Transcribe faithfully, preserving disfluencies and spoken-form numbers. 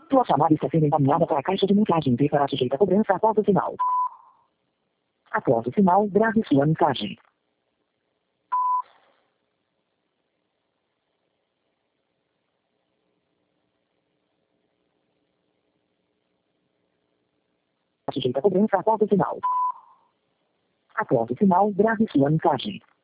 Sua chamada está sendo encaminhada para a caixa de mensagem e será sujeita a cobrança após o sinal. Após o sinal, grave sua mensagem. Sujeita a cobrança após o sinal. Após o sinal, grave sua mensagem.